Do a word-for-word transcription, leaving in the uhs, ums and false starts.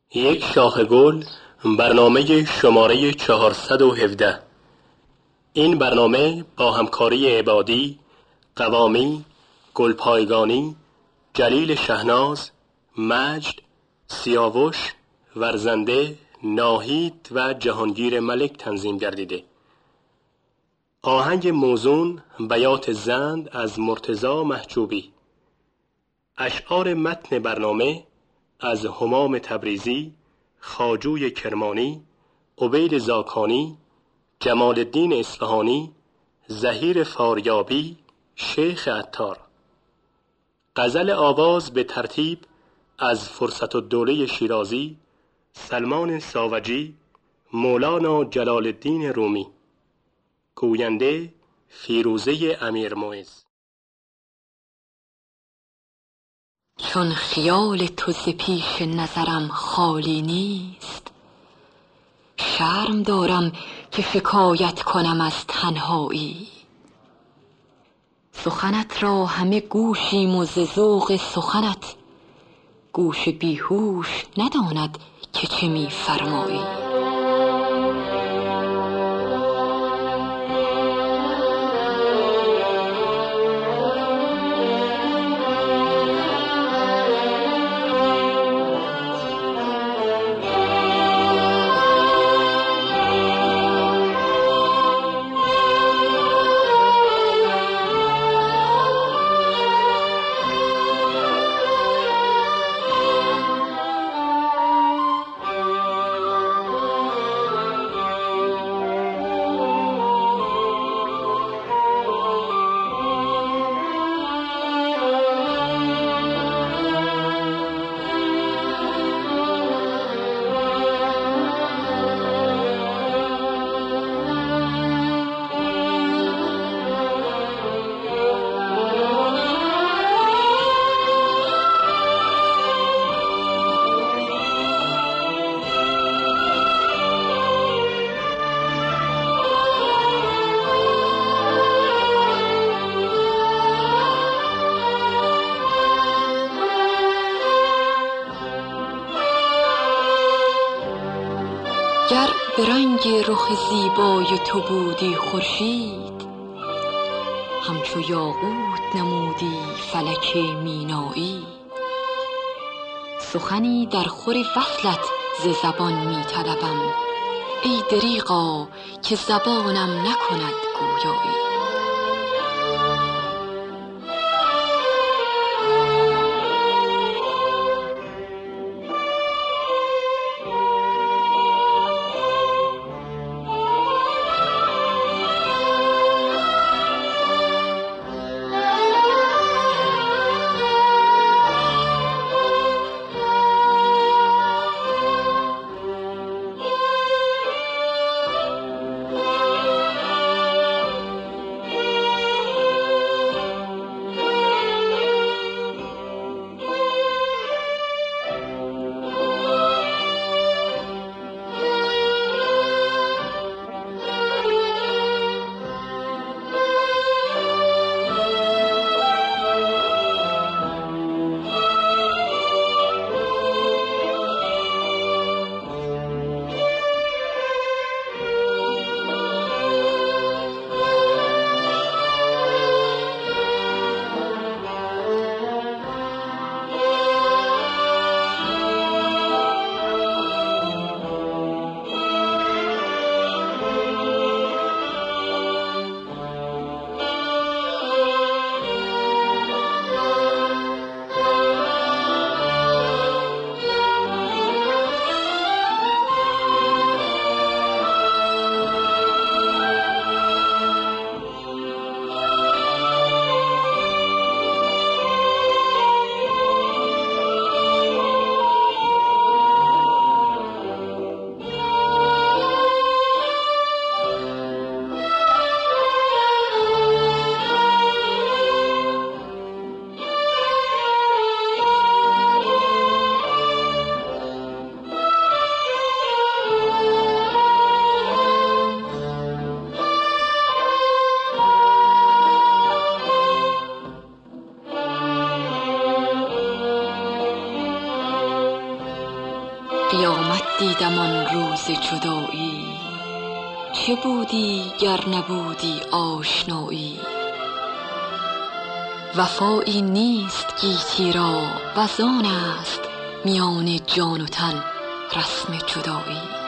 یک شاخه گل، برنامه شماره چهارصد و هفده. این برنامه با همکاری عبادی، قوامی، گلپایگانی، جلیل شهناز، مجد، سیاوش، ورزنده، ناهید و جهانگیر ملک تنظیم گردیده. آهنگ موزون بیات زند از مرتضی محجوبی. اشعار متن برنامه از همام تبریزی، خواجوی کرمانی، عبید زاکانی، جمال الدین اصفهانی، ظهیر فاریابی، شیخ عطار. غزل آواز به ترتیب از فرصت الدوله شیرازی، سلمان ساوجی، مولانا جلال الدین رومی. گوینده فیروزه امیر موعظ. چون خیال تو ز پیش نظرم خالی نیست، شرم دارم که شکایت کنم از تنهایی. سخنت را همه گوشیم و ز ذوق سخنت گوش بیهوش نداند که چه می فرمایی. گر به رنگ رخ زیبای تو بودی خورشید، همچو یاقوت نمودی فلک مینایی. سخنی در خور وصلت ز زبان می طلبم، ای دریغا که زبانم نکند گویایی. قیامت دیدم آن روز جدایی، چه بودی گر نبودی آشنایی. وفایی نیست گیتی را وزان است میان جان و تن رسم جدایی.